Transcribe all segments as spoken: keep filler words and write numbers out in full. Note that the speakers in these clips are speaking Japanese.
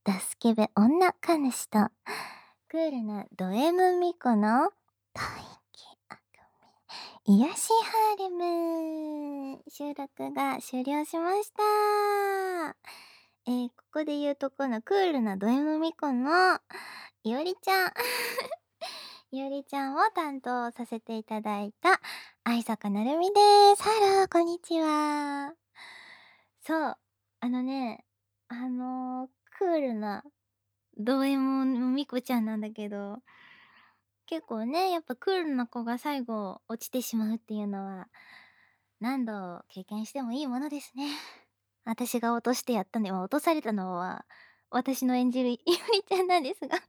ドスケベ女神主とクールなド M ミコの吐息あくめ癒しハーレム収録が終了しました。えー、ここで言うとこのクールなド M ミコのいおりちゃんいおりちゃんを担当させていただいた相坂なるみです。ハロー、こんにちは。そう、あのね、あのー、クールなド M のミコちゃんなんだけど、結構ね、やっぱクールな子が最後落ちてしまうっていうのは、何度経験してもいいものですね。私が落としてやったね、ま、落とされたのは、私の演じるいおりちゃんなんですが。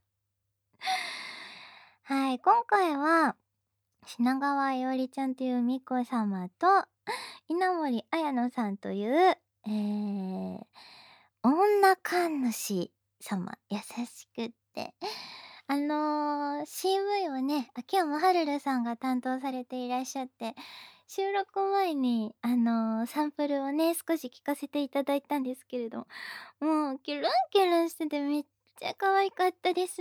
はい、今回は、品川いおりちゃんというミコ様と、稲森綾乃さんという、えー、女神主様、優しくって。あのー、シーブイ をね、秋山はるるさんが担当されていらっしゃって、収録前に、あのー、サンプルをね、少し聞かせていただいたんですけれど、もう、キュルンキュルンしててめっちゃ可愛かったです。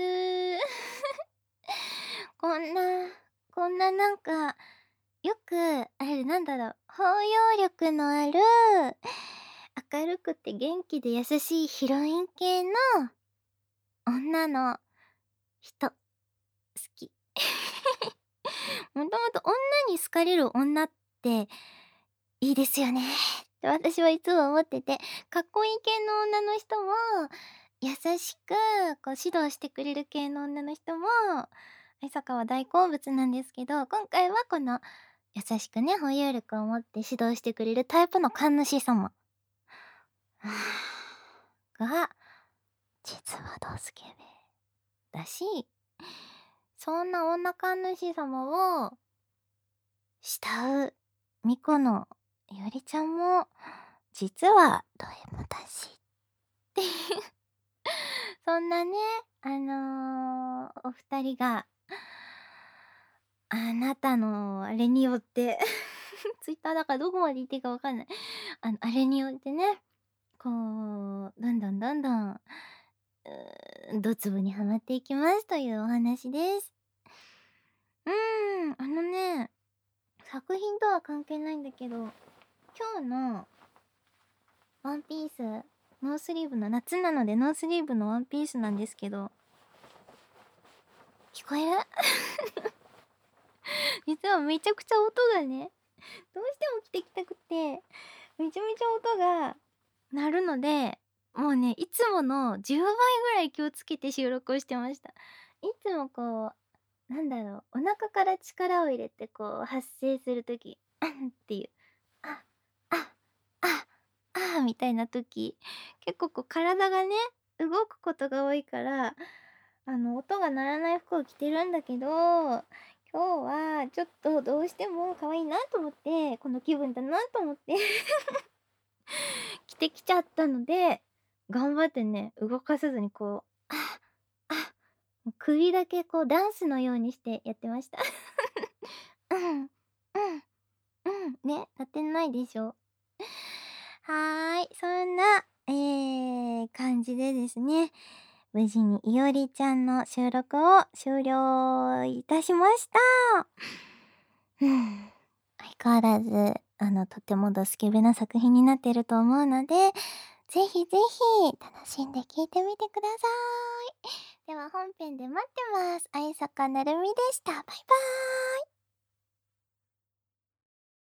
こんな、こんななんか、よくある、なんだろう、包容力のある、明るくて元気で優しいヒロイン系の女の人、好き。もともと女に好かれる女っていいですよねって私はいつも思ってて、かっこいい系の女の人も、優しくこう指導してくれる系の女の人も、相坂は大好物なんですけど、今回はこの優しくね、包容力を持って指導してくれるタイプの神主様が、実はドスケベだし、そんな女神主様を慕うミコのいおりちゃんも、実はド M だしっていうそんなね、あのー、お二人が、あなたのあれによってツイッターだからどこまで言っていいかわかんない。あの、あれによってね、こう、どんどんどんどん、うードツボにはまっていきますというお話です。うーん、あのね、作品とは関係ないんだけど、今日のワンピース、ノースリーブの夏なのでノースリーブのワンピースなんですけど、聞こえる実はめちゃくちゃ音がね、どうしても着てきたくて、めちゃめちゃ音が鳴るので、もうね、いつものじゅうばいぐらい気をつけて収録をしてました。いつもこう、なんだろう、お腹から力を入れてこう発声する時、っていう、あ、あ、あ、あみたいな時、結構こう体がね、動くことが多いから、あの、音が鳴らない服を着てるんだけど、今日はちょっとどうしても可愛いなと思って、この気分だなと思って着てきちゃったので、頑張ってね、動かさずにこう、あ、あ、首だけこうダンスのようにしてやってました。うん、うん、うん、ね、立ってないでしょ。はーい、そんな、えー、感じでですね、無事にいおりちゃんの収録を終了いたしました。うん、相変わらず、あの、とてもドスケベな作品になっていると思うので、ぜひぜひ楽しんで聴いてみてください。では本編で待ってます。相坂なるみでした。バイバーイ。